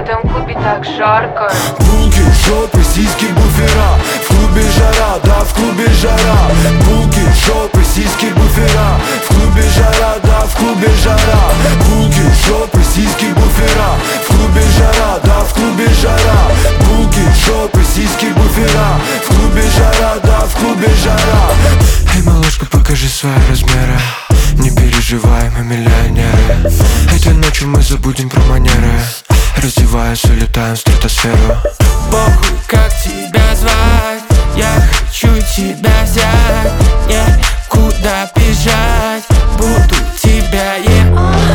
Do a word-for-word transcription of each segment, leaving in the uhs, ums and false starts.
этом клубе так жарко. Булки, жопы, сиськи, буфера. В клубе жара, да, в клубе жара. Булки, жопы, сиськи, буфера. В клубе жара, да, в клубе жара. Булки, жопы, сиськи, буфера. В клубе жара, да, в клубе жара. Булки, жопы, сиськи, буфера. В клубе жара, да, в клубе жара. Эй, малышка, покажи свои размеры. Не переживай, мы миллионеры. Этой ночью мы забудем про манеры. Раздеваясь, улетаем в стратосферу. Похуй, как тебя звать, я хочу тебя взять. Некуда бежать, буду тебя ебать.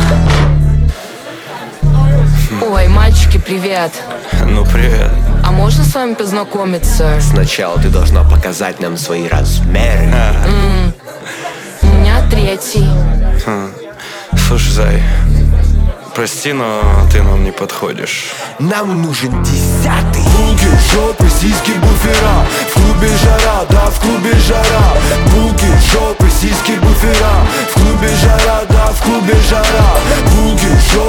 Ой, мальчики, привет. Ну привет. А можно с вами познакомиться? Сначала ты должна показать нам свои размеры. М, У меня третий. Слушай, зай, прости, но ты нам не подходишь. Нам нужен десятый. Булки, жопы, сиськи, буфера. В клубе жара, да, в клубе жара. Булки, жопы, сиськи, буфера. В клубе жара, да, в клубе жара. Булки, жопы,